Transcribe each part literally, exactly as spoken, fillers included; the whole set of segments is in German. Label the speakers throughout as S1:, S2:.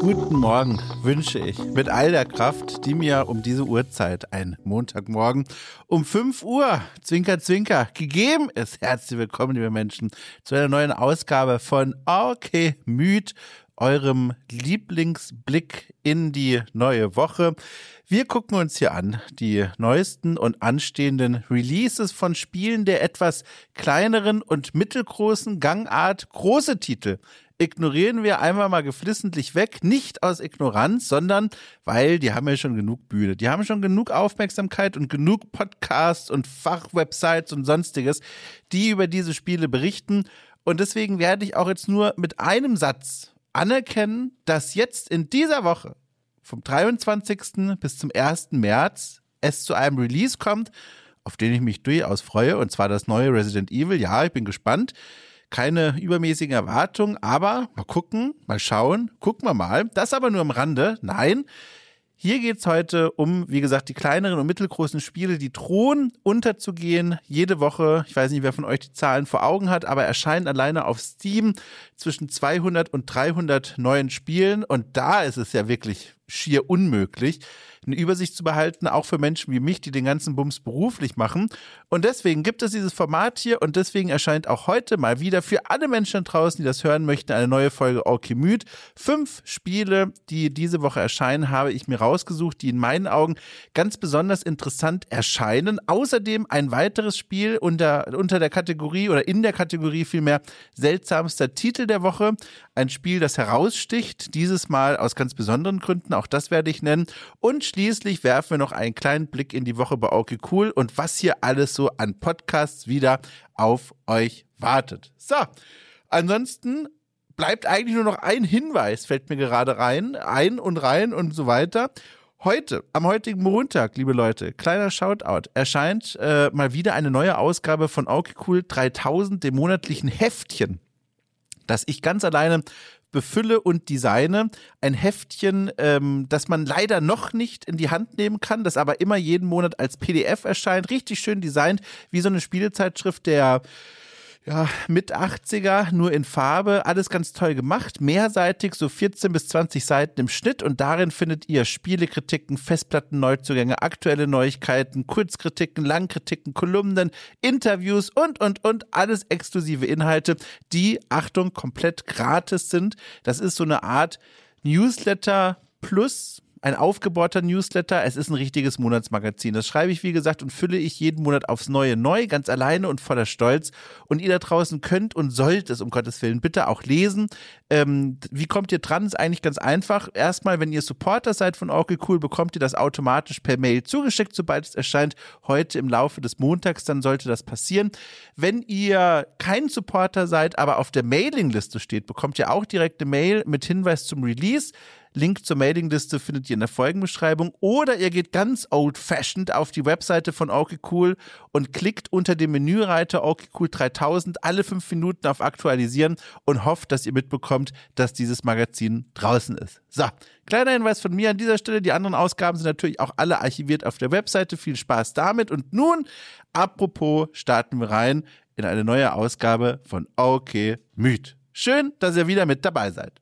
S1: Guten Morgen wünsche ich mit all der Kraft, die mir um diese Uhrzeit, ein Montagmorgen, um fünf Uhr, Zwinker, Zwinker, gegeben ist. Herzlich willkommen, liebe Menschen, zu einer neuen Ausgabe von Okay Müd, eurem Lieblingsblick in die neue Woche. Wir gucken uns hier an die neuesten und anstehenden Releases von Spielen der etwas kleineren und mittelgroßen Gangart. Große Titel ignorieren wir einmal mal geflissentlich weg, nicht aus Ignoranz, sondern weil die haben ja schon genug Bühne. Die haben schon genug Aufmerksamkeit und genug Podcasts und Fachwebsites und sonstiges, die über diese Spiele berichten. Und deswegen werde ich auch jetzt nur mit einem Satz anerkennen, dass jetzt in dieser Woche vom dreiundzwanzigsten bis zum ersten März es zu einem Release kommt, auf den ich mich durchaus freue, und zwar das neue Resident Evil. Ja, ich bin gespannt. Keine übermäßigen Erwartungen, aber mal gucken, mal schauen, gucken wir mal. Das aber nur am Rande. Nein, hier geht's heute um, wie gesagt, die kleineren und mittelgroßen Spiele, die drohen unterzugehen. Jede Woche, ich weiß nicht, wer von euch die Zahlen vor Augen hat, aber erscheinen alleine auf Steam zwischen zweihundert und dreihundert neuen Spielen. Und da ist es ja wirklich schier unmöglich, eine Übersicht zu behalten, auch für Menschen wie mich, die den ganzen Bums beruflich machen. Und deswegen gibt es dieses Format hier und deswegen erscheint auch heute mal wieder für alle Menschen draußen, die das hören möchten, eine neue Folge Okay Müd. Fünf Spiele, die diese Woche erscheinen, habe ich mir rausgesucht, die in meinen Augen ganz besonders interessant erscheinen. Außerdem ein weiteres Spiel unter, unter der Kategorie oder in der Kategorie vielmehr seltsamster Titel der Woche. Ein Spiel, das heraussticht, dieses Mal aus ganz besonderen Gründen, auch das werde ich nennen. Und schließlich werfen wir noch einen kleinen Blick in die Woche bei Okay Cool und was hier alles so an Podcasts wieder auf euch wartet. So, ansonsten bleibt eigentlich nur noch ein Hinweis, fällt mir gerade rein, ein und rein und so weiter. Heute, am heutigen Montag, liebe Leute, kleiner Shoutout, erscheint äh, mal wieder eine neue Ausgabe von Okay Cool dreitausend, dem monatlichen Heftchen, das ich ganz alleine befülle und designe. Ein Heftchen, ähm, das man leider noch nicht in die Hand nehmen kann, das aber immer jeden Monat als P D F erscheint. Richtig schön designt, wie so eine Spielezeitschrift der ja, mit achtziger, nur in Farbe, alles ganz toll gemacht, mehrseitig, so vierzehn bis zwanzig Seiten im Schnitt und darin findet ihr Spielekritiken, Festplattenneuzugänge, aktuelle Neuigkeiten, Kurzkritiken, Langkritiken, Kolumnen, Interviews und, und, und, alles exklusive Inhalte, die, Achtung, komplett gratis sind. Das ist so eine Art Newsletter plus ein aufgebohrter Newsletter. Es ist ein richtiges Monatsmagazin. Das schreibe ich, wie gesagt, und fülle ich jeden Monat aufs Neue neu, ganz alleine und voller Stolz. Und ihr da draußen könnt und sollt es, um Gottes Willen, bitte auch lesen. Ähm, wie kommt ihr dran? Ist eigentlich ganz einfach. Erstmal, wenn ihr Supporter seid von Okay Cool, bekommt ihr das automatisch per Mail zugeschickt, sobald es erscheint. Heute im Laufe des Montags, dann sollte das passieren. Wenn ihr kein Supporter seid, aber auf der Mailingliste steht, bekommt ihr auch direkt eine Mail mit Hinweis zum Release. Link zur Mailingliste findet ihr in der Folgenbeschreibung oder ihr geht ganz old-fashioned auf die Webseite von Okay Cool und klickt unter dem Menüreiter Okay Cool dreitausend alle fünf Minuten auf Aktualisieren und hofft, dass ihr mitbekommt, dass dieses Magazin draußen ist. So, kleiner Hinweis von mir an dieser Stelle. Die anderen Ausgaben sind natürlich auch alle archiviert auf der Webseite. Viel Spaß damit. Und nun, apropos, starten wir rein in eine neue Ausgabe von Okay Müd. Schön, dass ihr wieder mit dabei seid.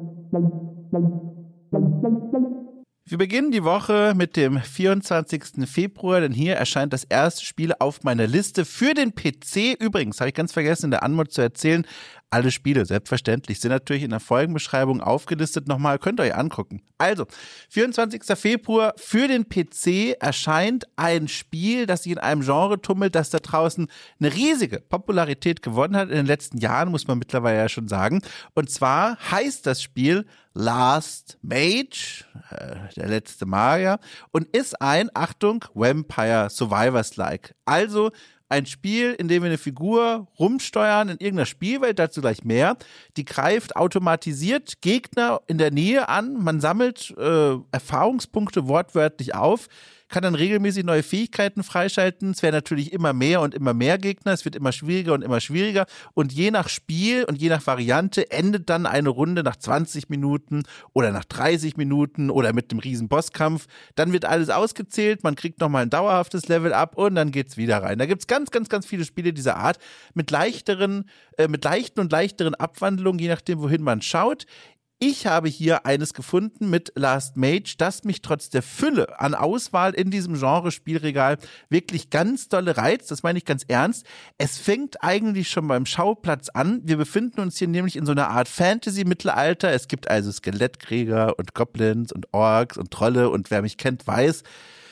S1: Wir beginnen die Woche mit dem vierundzwanzigsten Februar, denn hier erscheint das erste Spiel auf meiner Liste für den P C. Übrigens, habe ich ganz vergessen in der Anmod zu erzählen, alle Spiele, selbstverständlich, sind natürlich in der Folgenbeschreibung aufgelistet. Nochmal, könnt ihr euch angucken. Also, vierundzwanzigsten Februar für den P C erscheint ein Spiel, das sich in einem Genre tummelt, das da draußen eine riesige Popularität gewonnen hat in den letzten Jahren, muss man mittlerweile ja schon sagen. Und zwar heißt das Spiel Last Mage, äh, der letzte Magier, und ist ein, Achtung, Vampire Survivors-like. Also ein Spiel, in dem wir eine Figur rumsteuern in irgendeiner Spielwelt, dazu gleich mehr. Die greift automatisiert Gegner in der Nähe an. Man sammelt äh, Erfahrungspunkte wortwörtlich auf, kann dann regelmäßig neue Fähigkeiten freischalten. Es werden natürlich immer mehr und immer mehr Gegner. Es wird immer schwieriger und immer schwieriger. Und je nach Spiel und je nach Variante endet dann eine Runde nach zwanzig Minuten oder nach dreißig Minuten oder mit einem riesen Bosskampf. Dann wird alles ausgezählt. Man kriegt nochmal ein dauerhaftes Level up und dann geht's wieder rein. Da gibt's ganz, ganz, ganz viele Spiele dieser Art mit leichteren, äh, mit leichten und leichteren Abwandlungen, je nachdem, wohin man schaut. Ich habe hier eines gefunden mit Last Mage, das mich trotz der Fülle an Auswahl in diesem Genre-Spielregal wirklich ganz dolle reizt. Das meine ich ganz ernst. Es fängt eigentlich schon beim Schauplatz an. Wir befinden uns hier nämlich in so einer Art Fantasy-Mittelalter. Es gibt also Skelettkrieger und Goblins und Orks und Trolle und wer mich kennt, weiß,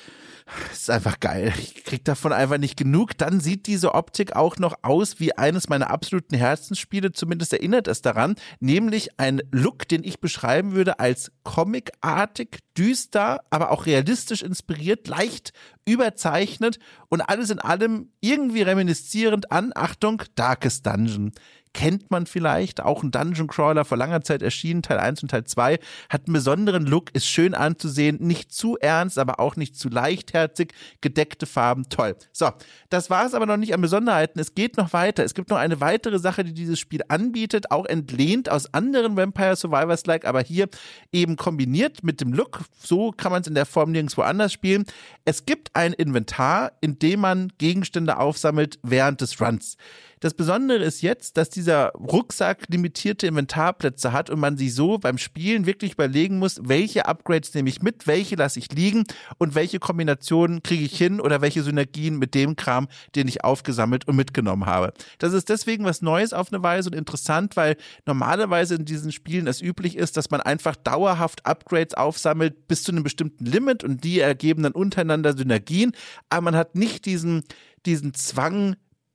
S1: es ist einfach geil. Ich krieg davon einfach nicht genug. Dann sieht diese Optik auch noch aus wie eines meiner absoluten Herzensspiele. Zumindest erinnert es daran. Nämlich ein Look, den ich beschreiben würde als comicartig, düster, aber auch realistisch inspiriert, leicht überzeichnet und alles in allem irgendwie reminiszierend an, Achtung, Darkest Dungeon. Kennt man vielleicht, auch ein Dungeon Crawler vor langer Zeit erschienen, Teil eins und Teil zwei, hat einen besonderen Look, ist schön anzusehen, nicht zu ernst, aber auch nicht zu leichtherzig, gedeckte Farben, toll. So, das war es aber noch nicht an Besonderheiten, es geht noch weiter, es gibt noch eine weitere Sache, die dieses Spiel anbietet, auch entlehnt aus anderen Vampire Survivors-like, aber hier eben kombiniert mit dem Look, so kann man es in der Form nirgendwo anders spielen. Es gibt ein Inventar, in dem man Gegenstände aufsammelt während des Runs. Das Besondere ist jetzt, dass dieser Rucksack limitierte Inventarplätze hat und man sich so beim Spielen wirklich überlegen muss, welche Upgrades nehme ich mit, welche lasse ich liegen und welche Kombinationen kriege ich hin oder welche Synergien mit dem Kram, den ich aufgesammelt und mitgenommen habe. Das ist deswegen was Neues auf eine Weise und interessant, weil normalerweise in diesen Spielen es üblich ist, dass man einfach dauerhaft Upgrades aufsammelt bis zu einem bestimmten Limit und die ergeben dann untereinander Synergien, aber man hat nicht diesen, diesen Zwang,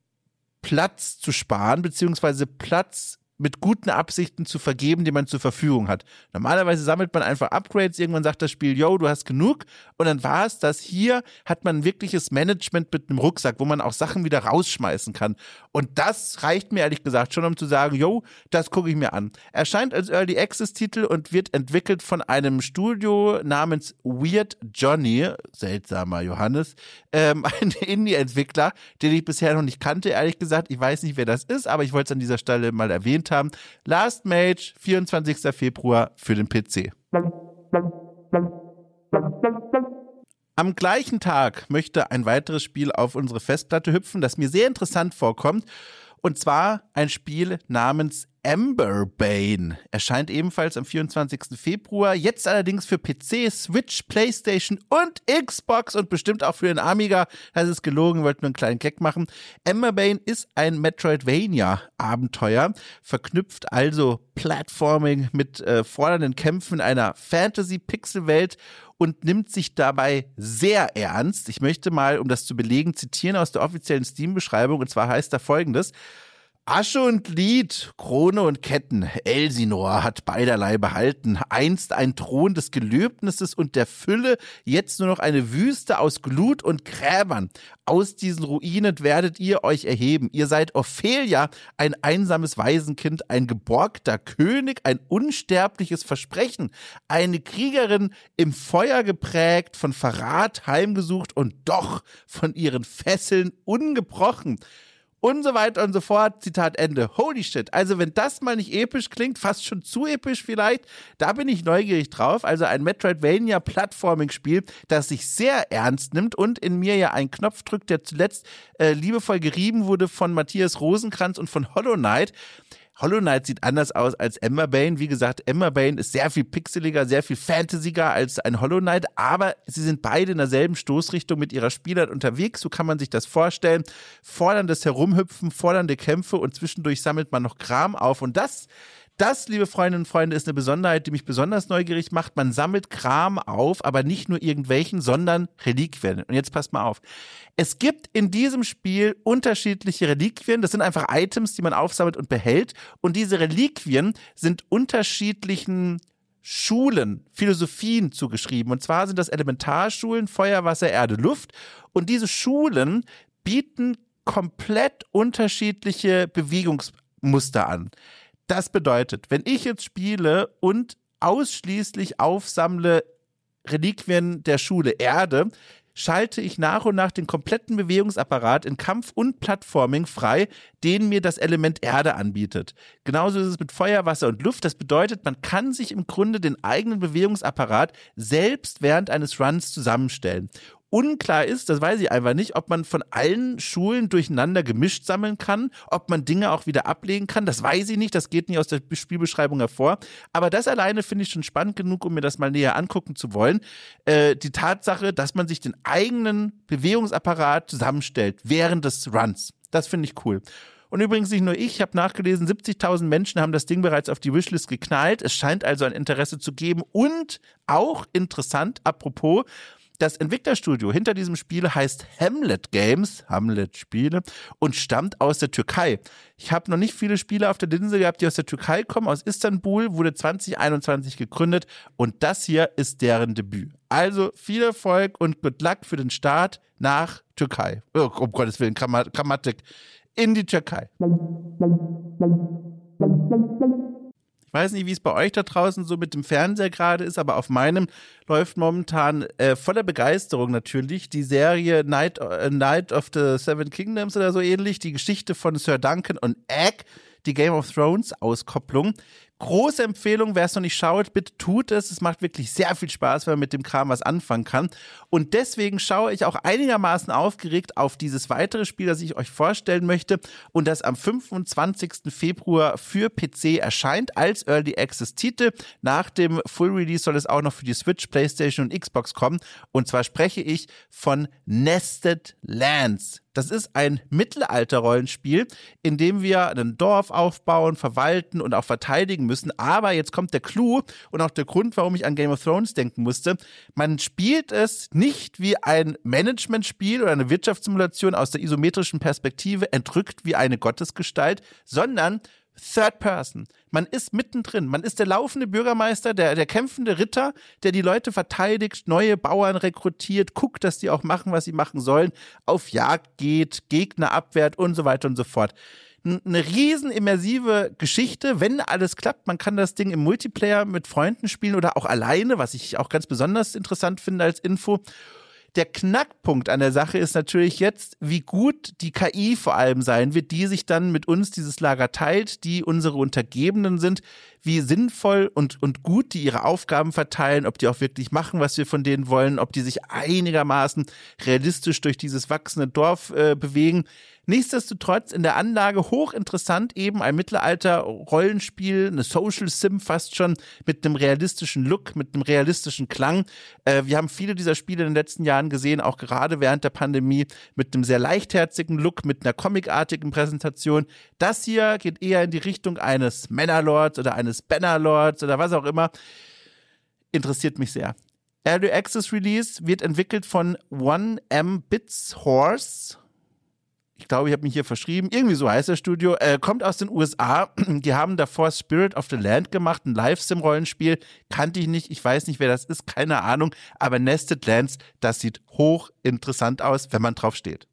S1: Platz zu sparen, beziehungsweise Platz mit guten Absichten zu vergeben, den man zur Verfügung hat. Normalerweise sammelt man einfach Upgrades, irgendwann sagt das Spiel, yo, du hast genug und dann war es das. Hier hat man ein wirkliches Management mit einem Rucksack, wo man auch Sachen wieder rausschmeißen kann und das reicht mir ehrlich gesagt schon, um zu sagen, yo, das gucke ich mir an. Erscheint als Early Access Titel und wird entwickelt von einem Studio namens Weird Johnny, seltsamer Johannes, ähm, ein Indie-Entwickler, den ich bisher noch nicht kannte, ehrlich gesagt. Ich weiß nicht, wer das ist, aber ich wollte es an dieser Stelle mal erwähnt haben. Last Mage, vierundzwanzigster Februar für den P C. Am gleichen Tag möchte ein weiteres Spiel auf unsere Festplatte hüpfen, das mir sehr interessant vorkommt. Und zwar ein Spiel namens Emberbane. Erscheint ebenfalls am vierundzwanzigsten Februar. Jetzt allerdings für P C, Switch, PlayStation und Xbox und bestimmt auch für den Amiga. Das ist gelogen, wollte nur einen kleinen Gag machen. Emberbane ist ein Metroidvania-Abenteuer, verknüpft also Platforming mit äh, fordernden Kämpfen in einer Fantasy-Pixel-Welt und nimmt sich dabei sehr ernst. Ich möchte mal, um das zu belegen, zitieren aus der offiziellen Steam-Beschreibung, und zwar heißt da Folgendes: Asche und Lied, Krone und Ketten, Elsinor hat beiderlei behalten, einst ein Thron des Gelöbnisses und der Fülle, jetzt nur noch eine Wüste aus Glut und Gräbern. Aus diesen Ruinen werdet ihr euch erheben. Ihr seid Ophelia, ein einsames Waisenkind, ein geborgter König, ein unsterbliches Versprechen, eine Kriegerin im Feuer geprägt, von Verrat heimgesucht und doch von ihren Fesseln ungebrochen. Und so weiter und so fort, Zitat Ende. Holy shit, also wenn das mal nicht episch klingt, fast schon zu episch vielleicht, da bin ich neugierig drauf. Also ein Metroidvania-Platforming-Spiel, das sich sehr ernst nimmt und in mir ja einen Knopf drückt, der zuletzt äh, liebevoll gerieben wurde von Matthias Rosenkranz und von Hollow Knight. Hollow Knight sieht anders aus als Emberbane. Wie gesagt, Emberbane ist sehr viel pixeliger, sehr viel fantasiger als ein Hollow Knight, aber sie sind beide in derselben Stoßrichtung mit ihrer Spielart unterwegs. So kann man sich das vorstellen. Forderndes Herumhüpfen, fordernde Kämpfe und zwischendurch sammelt man noch Kram auf. Und das, das, liebe Freundinnen und Freunde, ist eine Besonderheit, die mich besonders neugierig macht. Man sammelt Kram auf, aber nicht nur irgendwelchen, sondern Reliquien. Und jetzt passt mal auf. Es gibt in diesem Spiel unterschiedliche Reliquien. Das sind einfach Items, die man aufsammelt und behält. Und diese Reliquien sind unterschiedlichen Schulen, Philosophien zugeschrieben. Und zwar sind das Elementarschulen, Feuer, Wasser, Erde, Luft. Und diese Schulen bieten komplett unterschiedliche Bewegungsmuster an. Das bedeutet, wenn ich jetzt spiele und ausschließlich aufsammle Reliquien der Schule Erde, schalte ich nach und nach den kompletten Bewegungsapparat in Kampf und Plattforming frei, den mir das Element Erde anbietet. Genauso ist es mit Feuer, Wasser und Luft. Das bedeutet, man kann sich im Grunde den eigenen Bewegungsapparat selbst während eines Runs zusammenstellen. Unklar ist, das weiß ich einfach nicht, ob man von allen Schulen durcheinander gemischt sammeln kann, ob man Dinge auch wieder ablegen kann, das weiß ich nicht, das geht nicht aus der Spielbeschreibung hervor, aber das alleine finde ich schon spannend genug, um mir das mal näher angucken zu wollen. Äh, die Tatsache, dass man sich den eigenen Bewegungsapparat zusammenstellt während des Runs, das finde ich cool. Und übrigens nicht nur ich, ich habe nachgelesen, siebzigtausend Menschen haben das Ding bereits auf die Wishlist geknallt. Es scheint also ein Interesse zu geben. Und auch interessant, apropos, das Entwicklerstudio hinter diesem Spiel heißt Hamlet Games, Hamlet Spiele, und stammt aus der Türkei. Ich habe noch nicht viele Spiele auf der Linse gehabt, die aus der Türkei kommen. Aus Istanbul, wurde zwanzig einundzwanzig gegründet und das hier ist deren Debüt. Also viel Erfolg und good luck für den Start nach Türkei. Oh, um Gottes Willen, Grammat- Grammatik. In die Türkei. Ich weiß nicht, wie es bei euch da draußen so mit dem Fernseher gerade ist, aber auf meinem läuft momentan äh, voller Begeisterung natürlich die Serie Night, äh, Night of the Seven Kingdoms oder so ähnlich, die Geschichte von Sir Duncan und Egg, die Game of Thrones Auskopplung. Große Empfehlung, wer es noch nicht schaut, bitte tut es. Es macht wirklich sehr viel Spaß, wenn man mit dem Kram was anfangen kann. Und deswegen schaue ich auch einigermaßen aufgeregt auf dieses weitere Spiel, das ich euch vorstellen möchte und das am fünfundzwanzigsten Februar für P C erscheint als Early Access Titel. Nach dem Full Release soll es auch noch für die Switch, PlayStation und Xbox kommen. Und zwar spreche ich von Nested Lands. Das ist ein Mittelalter-Rollenspiel, in dem wir ein Dorf aufbauen, verwalten und auch verteidigen müssen. Aber jetzt kommt der Clou und auch der Grund, warum ich an Game of Thrones denken musste. Man spielt es nicht wie ein Managementspiel oder eine Wirtschaftssimulation aus der isometrischen Perspektive, entrückt wie eine Gottesgestalt, sondern Third Person. Man ist mittendrin. Man ist der laufende Bürgermeister, der, der kämpfende Ritter, der die Leute verteidigt, neue Bauern rekrutiert, guckt, dass die auch machen, was sie machen sollen, auf Jagd geht, Gegner abwehrt und so weiter und so fort. Eine riesen immersive Geschichte, wenn alles klappt. Man kann das Ding im Multiplayer mit Freunden spielen oder auch alleine, was ich auch ganz besonders interessant finde als Info. Der Knackpunkt an der Sache ist natürlich jetzt, wie gut die K I vor allem sein wird, die sich dann mit uns dieses Lager teilt, die unsere Untergebenen sind, wie sinnvoll und, und gut die ihre Aufgaben verteilen, ob die auch wirklich machen, was wir von denen wollen, ob die sich einigermaßen realistisch durch dieses wachsende Dorf äh, bewegen. Nichtsdestotrotz in der Anlage hochinteressant, eben ein Mittelalter-Rollenspiel, eine Social Sim fast schon, mit einem realistischen Look, mit einem realistischen Klang. Äh, wir haben viele dieser Spiele in den letzten Jahren gesehen, auch gerade während der Pandemie, mit einem sehr leichtherzigen Look, mit einer comicartigen Präsentation. Das hier geht eher in die Richtung eines Manor-Lords oder eines Bannerlords oder was auch immer. Interessiert mich sehr. Early Access Release wird entwickelt von one M Bits Horse. Ich glaube, ich habe mich hier verschrieben. Irgendwie so heißt das Studio. Äh, kommt aus den U S A. Die haben davor Spirit of the Land gemacht, ein Live-Sim-Rollenspiel. Kannte ich nicht. Ich weiß nicht, wer das ist. Keine Ahnung. Aber Nested Lands, das sieht hochinteressant aus, wenn man drauf steht.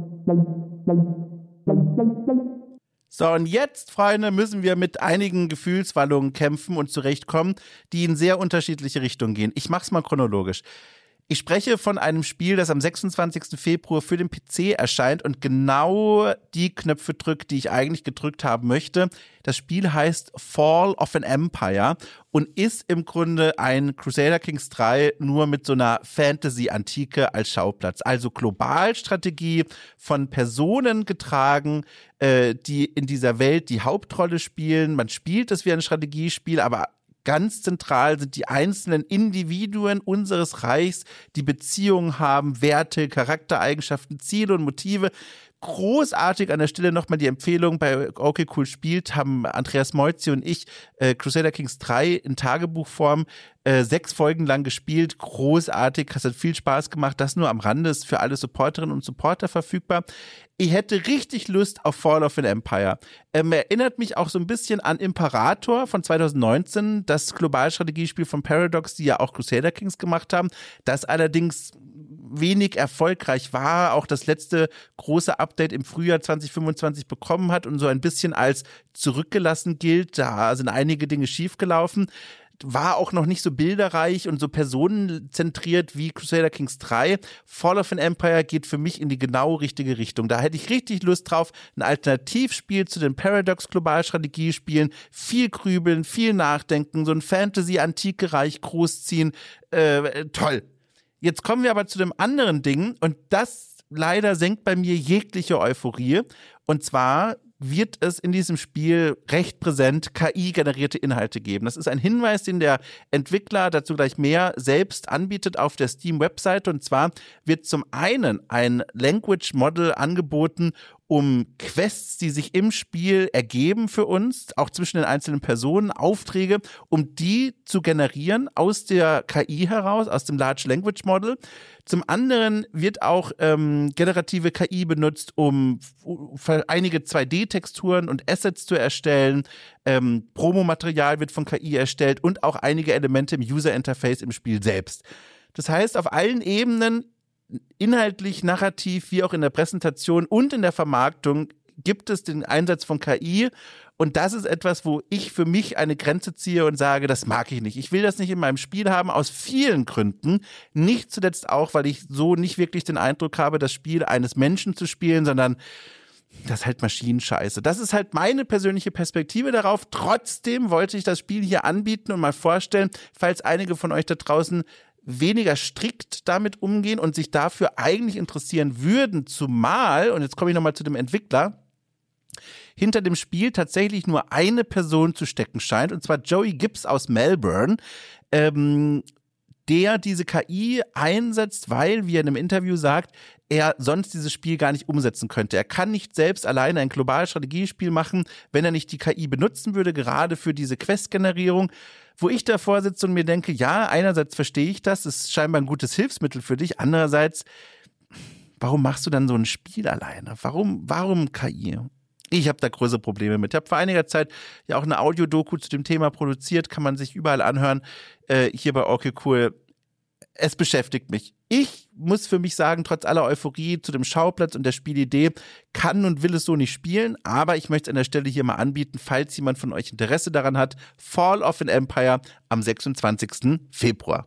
S1: So, und jetzt, Freunde, müssen wir mit einigen Gefühlswallungen kämpfen und zurechtkommen, die in sehr unterschiedliche Richtungen gehen. Ich mach's mal chronologisch. Ich spreche von einem Spiel, das am sechsundzwanzigsten Februar für den P C erscheint und genau die Knöpfe drückt, die ich eigentlich gedrückt haben möchte. Das Spiel heißt Fall of an Empire und ist im Grunde ein Crusader Kings drei nur mit so einer Fantasy-Antike als Schauplatz. Also Globalstrategie, von Personen getragen, äh, die in dieser Welt die Hauptrolle spielen. Man spielt es wie ein Strategiespiel, aber ganz zentral sind die einzelnen Individuen unseres Reichs, die Beziehungen haben, Werte, Charaktereigenschaften, Ziele und Motive. Großartig an der Stelle nochmal die Empfehlung bei Okay Cool Spielt, haben Andreas Moizzi und ich äh, Crusader Kings drei in Tagebuchform äh, sechs Folgen lang gespielt. Großartig, es hat viel Spaß gemacht. Das nur am Rande, ist für alle Supporterinnen und Supporter verfügbar. Ich hätte richtig Lust auf Fall of an Empire. Ähm, erinnert mich auch so ein bisschen an Imperator von zwanzig neunzehn, das Globalstrategiespiel von Paradox, die ja auch Crusader Kings gemacht haben, das allerdings wenig erfolgreich war, auch das letzte große Update im Frühjahr zwanzig fünfundzwanzig bekommen hat und so ein bisschen als zurückgelassen gilt. Da sind einige Dinge schiefgelaufen. War auch noch nicht so bilderreich und so personenzentriert wie Crusader Kings drei. Fall of an Empire geht für mich in die genau richtige Richtung. Da hätte ich richtig Lust drauf, ein Alternativspiel zu den Paradox-Globalstrategiespielen. Viel grübeln, viel nachdenken, so ein Fantasy-Antike-Reich großziehen. Äh, toll. Jetzt kommen wir aber zu dem anderen Ding und das leider senkt bei mir jegliche Euphorie. Und zwar wird es in diesem Spiel recht präsent K I-generierte Inhalte geben. Das ist ein Hinweis, den der Entwickler, dazu gleich mehr, selbst anbietet auf der Steam-Webseite. Und zwar wird zum einen ein Language Model angeboten, um Quests, die sich im Spiel ergeben für uns, auch zwischen den einzelnen Personen, Aufträge, um die zu generieren aus der K I heraus, aus dem Large Language Model. Zum anderen wird auch ähm, generative K I benutzt, um f- einige zwei D-Texturen und Assets zu erstellen. Ähm, Promomaterial wird von K I erstellt und auch einige Elemente im User-Interface im Spiel selbst. Das heißt, auf allen Ebenen, inhaltlich, narrativ, wie auch in der Präsentation und in der Vermarktung, gibt es den Einsatz von K I. Und das ist etwas, wo ich für mich eine Grenze ziehe und sage, das mag ich nicht. Ich will das nicht in meinem Spiel haben, aus vielen Gründen. Nicht zuletzt auch, weil ich so nicht wirklich den Eindruck habe, das Spiel eines Menschen zu spielen, sondern das ist halt Maschinenscheiße. Das ist halt meine persönliche Perspektive darauf. Trotzdem wollte ich das Spiel hier anbieten und mal vorstellen, falls einige von euch da draußen weniger strikt damit umgehen und sich dafür eigentlich interessieren würden, zumal, und jetzt komme ich nochmal zu dem Entwickler, hinter dem Spiel tatsächlich nur eine Person zu stecken scheint, und zwar Joey Gibbs aus Melbourne, ähm, der diese K I einsetzt, weil, wie er in einem Interview sagt, er sonst dieses Spiel gar nicht umsetzen könnte. Er kann nicht selbst alleine ein globales Strategiespiel machen, wenn er nicht die K I benutzen würde, gerade für diese Quest-Generierung. Wo ich davor sitze und mir denke, ja, einerseits verstehe ich das, ist scheinbar ein gutes Hilfsmittel für dich, andererseits, warum machst du dann so ein Spiel alleine? Warum, warum K I? Ich habe da größere Probleme mit. Ich habe vor einiger Zeit ja auch eine Audiodoku zu dem Thema produziert, kann man sich überall anhören, äh, hier bei Okay Cool. Es beschäftigt mich. Ich muss für mich sagen, trotz aller Euphorie zu dem Schauplatz und der Spielidee, kann und will es so nicht spielen, aber ich möchte es an der Stelle hier mal anbieten, falls jemand von euch Interesse daran hat, Fall of an Empire am sechsundzwanzigsten Februar.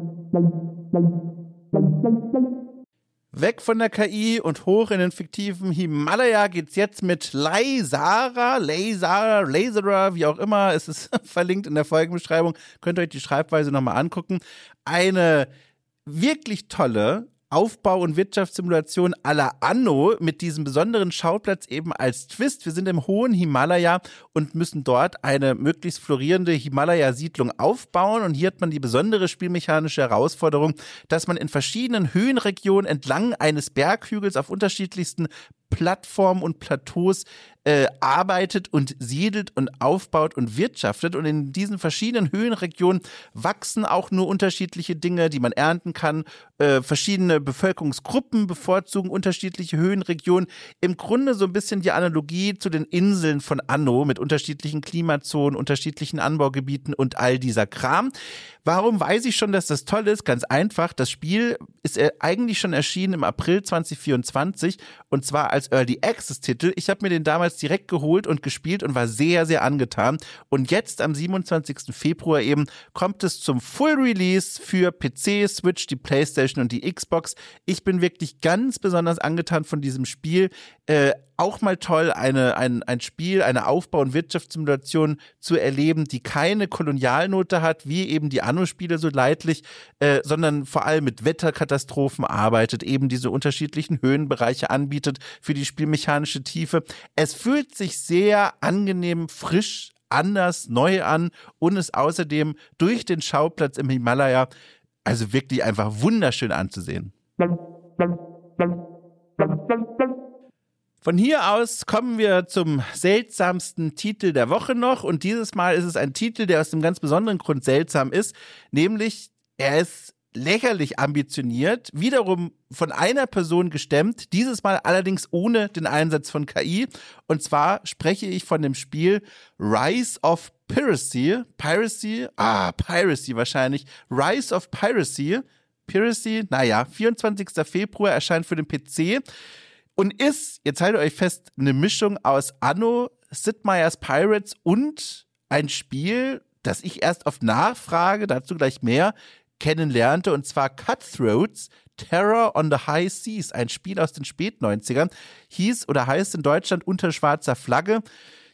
S1: Weg von der K I und hoch in den fiktiven Himalaya geht's jetzt mit Laysara, Laysara, Laysara, wie auch immer. Es ist verlinkt in der Folgenbeschreibung. Könnt ihr euch die Schreibweise nochmal angucken. Eine wirklich tolle Aufbau- und Wirtschaftssimulation à la Anno mit diesem besonderen Schauplatz eben als Twist. Wir sind im hohen Himalaya und müssen dort eine möglichst florierende Himalaya-Siedlung aufbauen. Und hier hat man die besondere spielmechanische Herausforderung, dass man in verschiedenen Höhenregionen entlang eines Berghügels auf unterschiedlichsten Plattformen und Plateaus äh, arbeitet und siedelt und aufbaut und wirtschaftet. Und in diesen verschiedenen Höhenregionen wachsen auch nur unterschiedliche Dinge, die man ernten kann. Äh, verschiedene Bevölkerungsgruppen bevorzugen unterschiedliche Höhenregionen. Im Grunde so ein bisschen die Analogie zu den Inseln von Anno mit unterschiedlichen Klimazonen, unterschiedlichen Anbaugebieten und all dieser Kram. Warum weiß ich schon, dass das toll ist? Ganz einfach, das Spiel ist eigentlich schon erschienen im April zwanzig vierundzwanzig und zwar als Early Access Titel. Ich habe mir den damals direkt geholt und gespielt und war sehr, sehr angetan. Und jetzt am siebenundzwanzigsten Februar eben kommt es zum Full Release für P C, Switch, die PlayStation und die Xbox. Ich bin wirklich ganz besonders angetan von diesem Spiel. Äh, auch mal toll, eine, ein, ein Spiel, eine Aufbau- und Wirtschaftssimulation zu erleben, die keine Kolonialnote hat, wie eben die Anno-Spiele so leidlich, äh, sondern vor allem mit Wetterkatastrophen arbeitet, eben diese unterschiedlichen Höhenbereiche anbietet für die spielmechanische Tiefe. Es fühlt sich sehr angenehm, frisch, anders, neu an und ist außerdem durch den Schauplatz im Himalaya also wirklich einfach wunderschön anzusehen. Von hier aus kommen wir zum seltsamsten Titel der Woche noch und dieses Mal ist es ein Titel, der aus einem ganz besonderen Grund seltsam ist, nämlich er ist lächerlich ambitioniert, wiederum von einer Person gestemmt, dieses Mal allerdings ohne den Einsatz von K I und zwar spreche ich von dem Spiel Rise of Piracy, Piracy, ah, Piracy wahrscheinlich, Rise of Piracy, Piracy, naja, vierundzwanzigsten Februar erscheint für den P C. Und ist, jetzt haltet euch fest, eine Mischung aus Anno, Sid Meier's Pirates und ein Spiel, das ich erst auf Nachfrage, dazu gleich mehr, kennenlernte, und zwar Cutthroats, Terror on the High Seas, ein Spiel aus den Spätneunzigern, hieß oder heißt in Deutschland Unter schwarzer Flagge.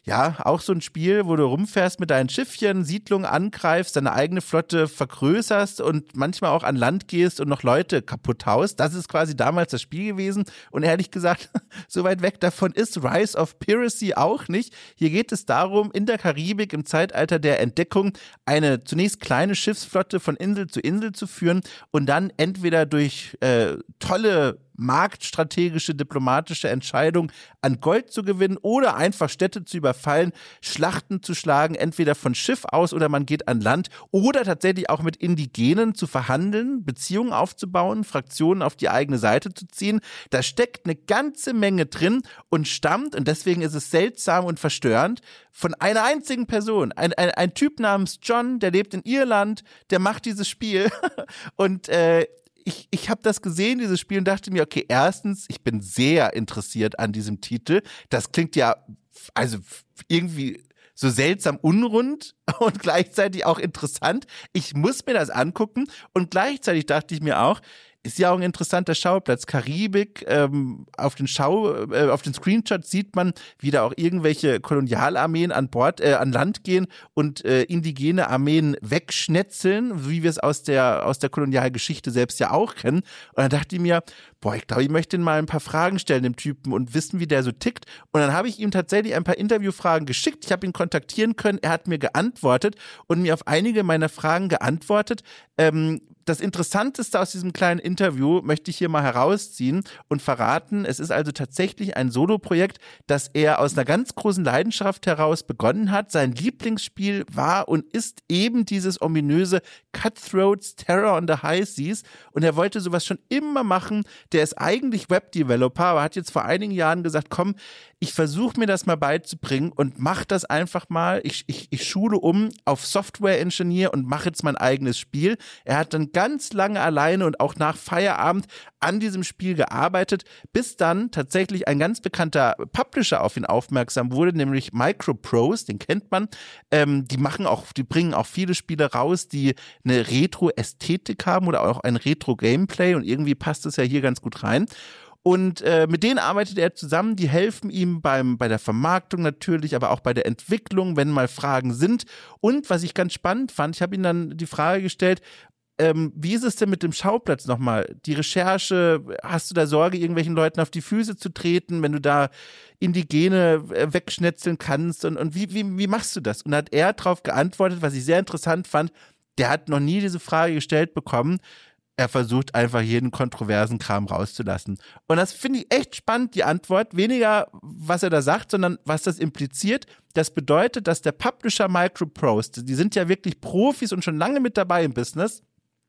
S1: ja, auch so ein Spiel, wo du rumfährst mit deinen Schiffchen, Siedlungen angreifst, deine eigene Flotte vergrößerst und manchmal auch an Land gehst und noch Leute kaputt haust. Das ist quasi damals das Spiel gewesen. Und ehrlich gesagt, so weit weg davon ist Rise of Piracy auch nicht. Hier geht es darum, in der Karibik im Zeitalter der Entdeckung eine zunächst kleine Schiffsflotte von Insel zu Insel zu führen und dann entweder durch äh, tolle marktstrategische, diplomatische Entscheidung an Gold zu gewinnen oder einfach Städte zu überfallen, Schlachten zu schlagen, entweder von Schiff aus oder man geht an Land oder tatsächlich auch mit Indigenen zu verhandeln, Beziehungen aufzubauen, Fraktionen auf die eigene Seite zu ziehen. Da steckt eine ganze Menge drin und stammt, und deswegen ist es seltsam und verstörend, von einer einzigen Person. Ein, ein, ein Typ namens John, der lebt in Irland, der macht dieses Spiel und äh, Ich, ich habe das gesehen, dieses Spiel, und dachte mir, okay, erstens, ich bin sehr interessiert an diesem Titel. Das klingt ja also irgendwie so seltsam unrund und gleichzeitig auch interessant. Ich muss mir das angucken, und gleichzeitig dachte ich mir auch, ist ja auch ein interessanter Schauplatz. Karibik, ähm, auf den Schau, äh, auf den Screenshots sieht man, wie da auch irgendwelche Kolonialarmeen an Bord, äh, an Land gehen und äh, indigene Armeen wegschnetzeln, wie wir es aus der, aus der Kolonialgeschichte selbst ja auch kennen. Und dann dachte ich mir, boah, ich glaube, ich möchte ihn mal ein paar Fragen stellen, dem Typen, und wissen, wie der so tickt. Und dann habe ich ihm tatsächlich ein paar Interviewfragen geschickt. Ich habe ihn kontaktieren können. Er hat mir geantwortet und mir auf einige meiner Fragen geantwortet. Ähm, das Interessanteste aus diesem kleinen Interview möchte ich hier mal herausziehen und verraten. Es ist also tatsächlich ein Soloprojekt, das er aus einer ganz großen Leidenschaft heraus begonnen hat. Sein Lieblingsspiel war und ist eben dieses ominöse Cutthroats Terror on the High Seas. Und er wollte sowas schon immer machen. Der ist eigentlich Webdeveloper, aber hat jetzt vor einigen Jahren gesagt, komm, ich versuche mir das mal beizubringen und mach das einfach mal. Ich, ich, ich schule um auf Software Engineer und mache jetzt mein eigenes Spiel. Er hat dann ganz lange alleine und auch nach Feierabend an diesem Spiel gearbeitet, bis dann tatsächlich ein ganz bekannter Publisher auf ihn aufmerksam wurde, nämlich Microprose, den kennt man. Ähm, die machen auch, die bringen auch viele Spiele raus, die eine Retro-Ästhetik haben oder auch ein Retro-Gameplay, und irgendwie passt es ja hier ganz gut rein. Und äh, mit denen arbeitet er zusammen, die helfen ihm beim bei der Vermarktung natürlich, aber auch bei der Entwicklung, wenn mal Fragen sind. Und was ich ganz spannend fand, ich habe ihm dann die Frage gestellt, ähm, wie ist es denn mit dem Schauplatz nochmal? Die Recherche, hast du da Sorge, irgendwelchen Leuten auf die Füße zu treten, wenn du da Indigene äh, wegschnetzeln kannst? Und, und wie, wie, wie machst du das? Und da hat er darauf geantwortet, was ich sehr interessant fand, der hat noch nie diese Frage gestellt bekommen. Er versucht einfach jeden kontroversen Kram rauszulassen. Und das finde ich echt spannend, die Antwort. Weniger, was er da sagt, sondern was das impliziert. Das bedeutet, dass der Publisher Microprose, die sind ja wirklich Profis und schon lange mit dabei im Business,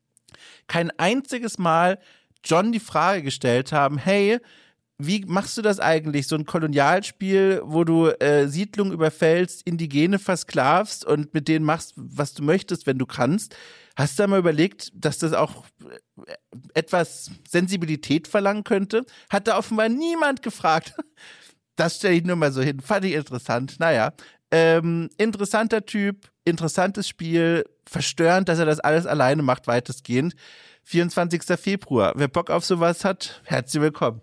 S1: kein einziges Mal John die Frage gestellt haben, hey, wie machst du das eigentlich, so ein Kolonialspiel, wo du äh, Siedlungen überfällst, Indigene versklavst und mit denen machst, was du möchtest, wenn du kannst? Hast du da mal überlegt, dass das auch etwas Sensibilität verlangen könnte? Hat da offenbar niemand gefragt. Das stelle ich nur mal so hin. Fand ich interessant. Naja, ähm, interessanter Typ, interessantes Spiel, verstörend, dass er das alles alleine macht, weitestgehend. vierundzwanzigster Februar. Wer Bock auf sowas hat, herzlich willkommen.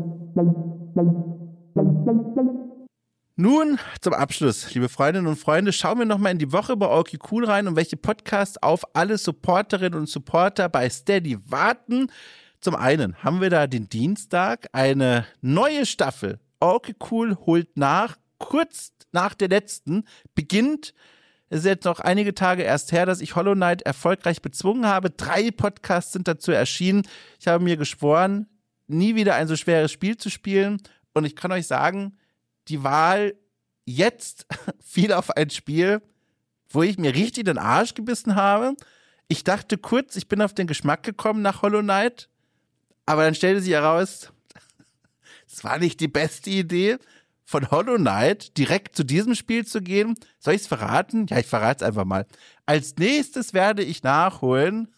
S1: Nun zum Abschluss, liebe Freundinnen und Freunde, schauen wir nochmal in die Woche bei Orky Cool rein und welche Podcasts auf alle Supporterinnen und Supporter bei Steady warten. Zum einen haben wir da den Dienstag eine neue Staffel. Orky Cool holt nach, kurz nach der letzten, beginnt. Es ist jetzt noch einige Tage erst her, dass ich Hollow Knight erfolgreich bezwungen habe. Drei Podcasts sind dazu erschienen. Ich habe mir geschworen, nie wieder ein so schweres Spiel zu spielen. Und ich kann euch sagen, die Wahl jetzt fiel auf ein Spiel, wo ich mir richtig den Arsch gebissen habe. Ich dachte kurz, ich bin auf den Geschmack gekommen nach Hollow Knight. Aber dann stellte sich heraus, es war nicht die beste Idee, von Hollow Knight direkt zu diesem Spiel zu gehen. Soll ich es verraten? Ja, ich verrate es einfach mal. Als nächstes werde ich nachholen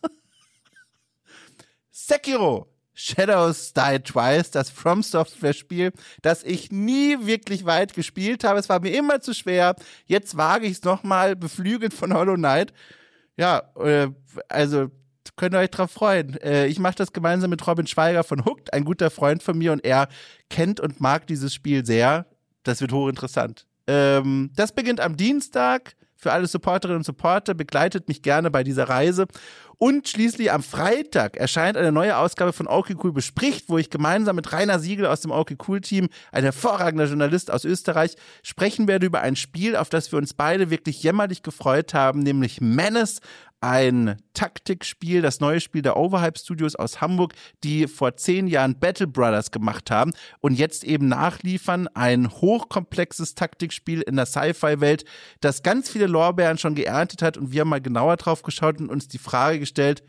S1: Sekiro Shadows Die Twice, das From Software Spiel, das ich nie wirklich weit gespielt habe. Es war mir immer zu schwer. Jetzt wage ich es nochmal, beflügelt von Hollow Knight. Ja, äh, also könnt ihr euch drauf freuen. Äh, ich mache das gemeinsam mit Robin Schweiger von Hooked, ein guter Freund von mir, und er kennt und mag dieses Spiel sehr. Das wird hochinteressant. Ähm, das beginnt am Dienstag. Für alle Supporterinnen und Supporter, begleitet mich gerne bei dieser Reise. Und schließlich am Freitag erscheint eine neue Ausgabe von Okay Cool bespricht, wo ich gemeinsam mit Rainer Siegel aus dem Okay Cool Team, ein hervorragender Journalist aus Österreich, sprechen werde über ein Spiel, auf das wir uns beide wirklich jämmerlich gefreut haben, nämlich Menace. Ein Taktikspiel, das neue Spiel der Overhype Studios aus Hamburg, die vor zehn Jahren Battle Brothers gemacht haben und jetzt eben nachliefern. Ein hochkomplexes Taktikspiel in der Sci-Fi-Welt, das ganz viele Lorbeeren schon geerntet hat, und wir haben mal genauer drauf geschaut und uns die Frage gestellt,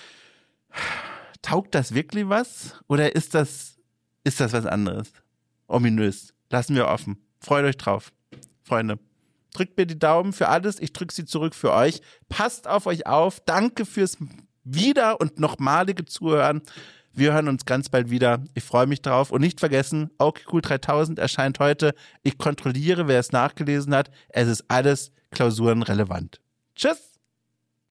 S1: taugt das wirklich was oder ist das, ist das was anderes? Ominös. Lassen wir offen. Freut euch drauf, Freunde. Drückt mir die Daumen für alles, ich drücke sie zurück für euch. Passt auf euch auf, danke fürs wieder- und nochmalige Zuhören. Wir hören uns ganz bald wieder, ich freue mich drauf. Und nicht vergessen, Okay Cool dreitausend erscheint heute. Ich kontrolliere, wer es nachgelesen hat. Es ist alles klausurenrelevant. Tschüss!